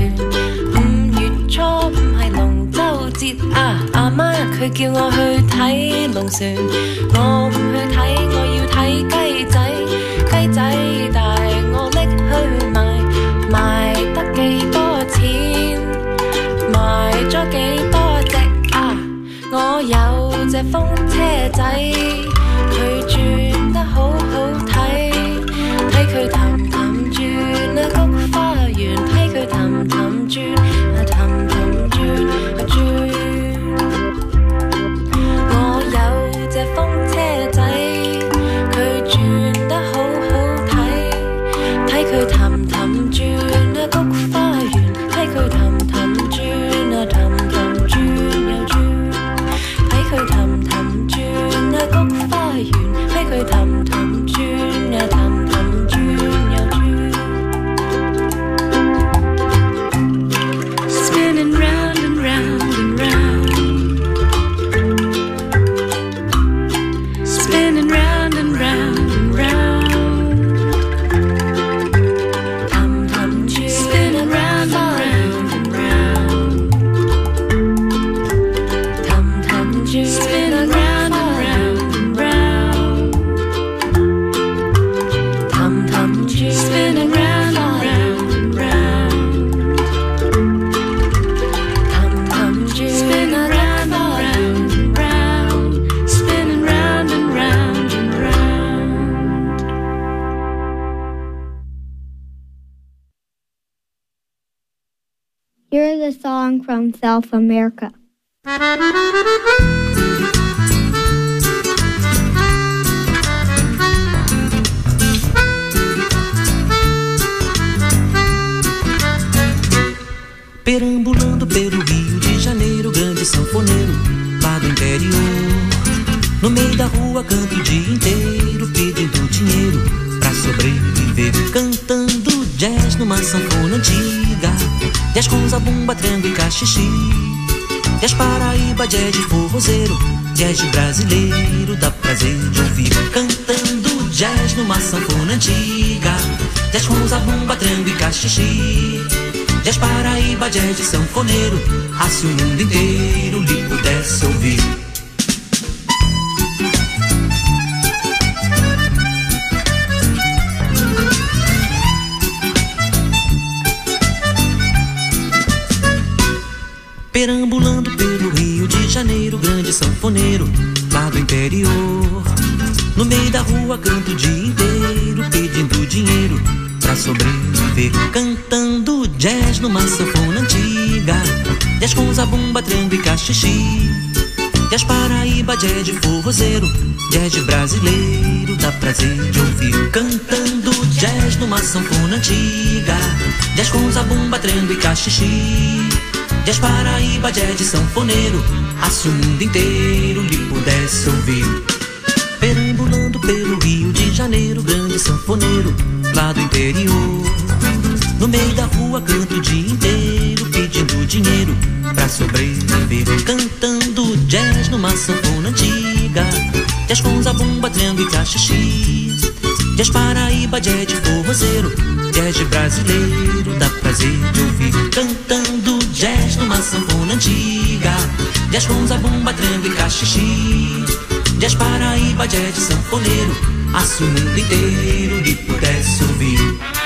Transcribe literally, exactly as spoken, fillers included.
五月初五係龍舟節啊，阿媽佢叫我去睇龍船，我唔去睇，我要睇雞仔，雞仔大我拎去賣，賣得幾多錢，賣咗幾多隻啊，我有隻風車仔，佢轉得好好睇，睇佢氹氹轉啊菊花園，睇佢氹氹轉啊氹氹轉啊轉，我有隻風車仔，佢轉得好好睇，睇佢氹氹轉啊菊花園，睇佢氹氹轉啊氹氹轉又轉，睇佢氹氹轉啊菊花園，睇佢氹氹轉啊氹氹轉又轉。Spinning round and round and round, spinning round and round and round, 氹氹轉 spinning round and round and round, 氹氹轉 spinning round and round and round, 氹氹轉 spinning round and round and round, 氹氹轉 spinning round and round and round, spinning round and round and round. Here's a song from South America. Perambulando pelo Rio de Janeiro, grande sanfoneiro lá do interior. No meio da rua canto o dia inteiro, pedindo dinheiro pra sobreviver, cantando jazz numa sanfona antiga, jazz com zabumba, triângulo e cachixi, jazz Paraíba, jazz de forrozeiro, jazz de brasileiro, dá prazer de ouvir, cantando jazz numa sanfona antiga, jazz com zabumba, triângulo e cachixi, jazz Paraíba, jazz de sanfoneiro, ah, se o mundo inteiro lhe pudesse ouvir. Perambulando pelo Rio de Janeiro, grande sanfoneiro lá do interior. No meio da rua canto o dia inteiro, pedindo dinheiro pra sobreviver, cantando jazz numa sanfona antiga, jazz com zabumba, triângulo e cachixi, jazz Paraíba, jazz de forrozeiro, jazz de brasileiro, dá prazer de ouvir, cantando jazz numa sanfona antiga, jazz com zabumba, triângulo e cachixi, jazz Paraíba, jazz de sanfoneiro, ah, se o mundo inteiro lhe pudesse ouvir. Perambulando pelo Rio de Janeiro, grande sanfoneiro lá do interior. No meio da rua canto o dia inteiro, pedindo dinheiro pra sobreviver, cantando jazz numa sanfona antiga, jazz com zabumba, triângulo e cachixi, jazz Paraíba, jazz de forrozeiro, jazz de brasileiro, dá prazer de ouvir, cantando jazz numa sanfona antiga, jazz com zabumba, triângulo e cachixi, jazz Paraíba, jazz de sanfoneiro, ah, se o mundo inteiro lhe pudesse ouvir.